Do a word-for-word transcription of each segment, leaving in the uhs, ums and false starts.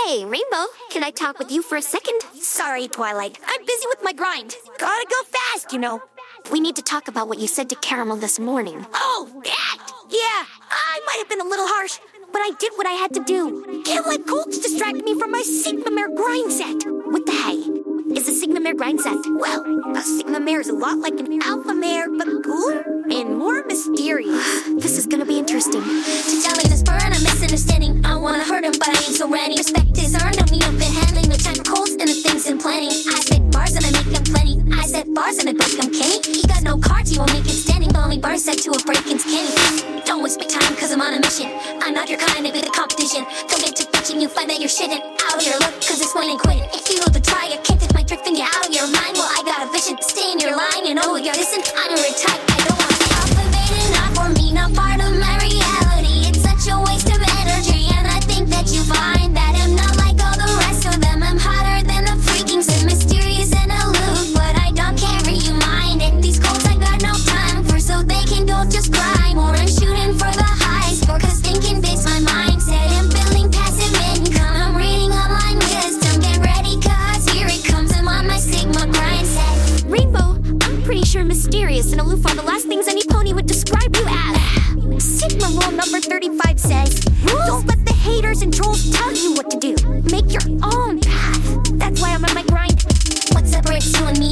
Hey, Rainbow, can I talk with you for a second? Sorry, Twilight. I'm busy with my grind. Gotta go fast, you know. We need to talk about what you said to Caramel this morning. Oh, that! Yeah, I might have been a little harsh, but I did what I had to do. Can't let Colts distract me from my Sigma-Mare grind set. What the hey? Is a Sigma-Mare grind set? Well, a Sigma-Mare is a lot like an Alpha-Mare, but cooler and more mysterious. This is gonna be interesting. To tell me this burn, I'm misunderstanding. I wanna hurt him, but I ain't so ready. Respect is earned, don't need a bit handling. No time for Colts and the things in plenty. I spit bars and I make them plenty. I set bars and I break them Kenny. He got no cards, he won't make it standing. The only bar set to a break-in's Kenny. Don't waste my time, cause I'm on a mission. I'm not your kind, I be the competition. Don't get to bitching, you find that you're shitting. Out here, look, cause it's winning quit. If you know the try, you can't take my trick, then you're out of your mind. Well, I got a vision, stay in your line, you know you're listen. I'm a type, I don't want to alphabet, not for me, not part of my reality. It's such a waste of energy, and I think that you find that I'm not like all the rest of them. I'm hotter than the freaking so mysterious and aloof, but I don't carry you mind it. These Colts I got no time for, so they can go just cry more. I'm shooting for the high score, cause thinking big's my mindset. I'm building passive income, I'm reading online wisdom. Get ready, cause here it comes, I'm on my Sigma grind set. Rainbow, I'm pretty sure mysterious and aloof are the last things any pony would describe you as. Sigma rule number thirty-five says, don't let the haters and trolls tell you what to do. Make your own path. That's why I'm on my grind. What separates you and me?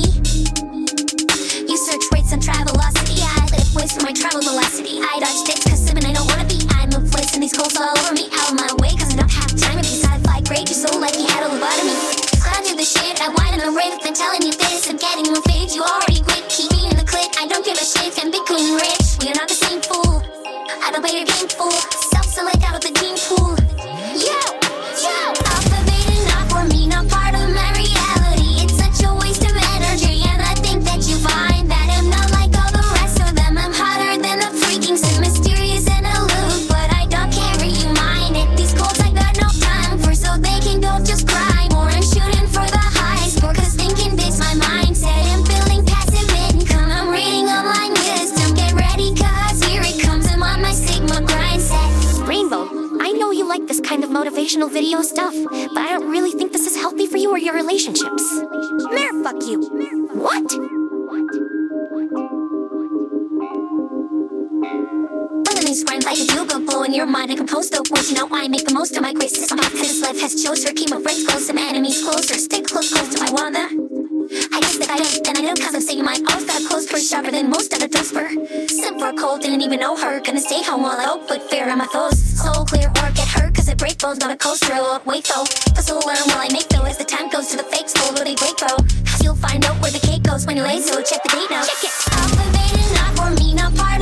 You search rates and travelocity. I live ways for my travel velocity. I dodge dicks cause Sim and I don't wanna be. I move place and these Colts all over me. Out of my way cause I don't have time. If you sci-fi grade, you're so like you had a lobotomy. I do the shit, I whine and I rave. Been telling you this, I'm getting no fade. You already quit, keep me in the clit. I don't give a shit, I'm Bitcoin rich. We are not the same fool. I don't play your game, fool. Self-select out of the team pool. Yo, yo. Alphabet and not for me, not part of my reality. It's such a waste of energy, and I think that you find that I'm not like all the rest of them. I'm hotter than the freaking so mysterious and aloof, but I don't carry you mind it. These Colts I got no time for, so they can go just cry more. I'm shooting for the high score, cause thinking big's my mindset. I'm building passive income, I'm reading online wisdom. Get ready, cause here it comes, I'm on my Sigma grind set. Rainbow, I know you like this kind of motivational video stuff, but I don't really think this is healthy for you or your relationships. Mare, fuck you. What? Enemies grind like a yoga blow in your mind and compose dope words. You know I make the most of my graces. Cause this life has chosen. Keep my friends close and my enemies closer. Stick close, close to my wanna. I guess that I don't, and I don't cause I'm saying my always got a close for sharper than most at a dose for. Sim for a cold, didn't even know her. Gonna stay home while I output fair on my foes. Soul clear or get hurt cause it break bones. Not a coaster, oh, wait though. Puzzle learn while I make though. As the time goes to the fake soul, will they break bro? Cause you'll find out where the cake goes when you lay, so check the date now. Check it. Alphabet and not for me, not part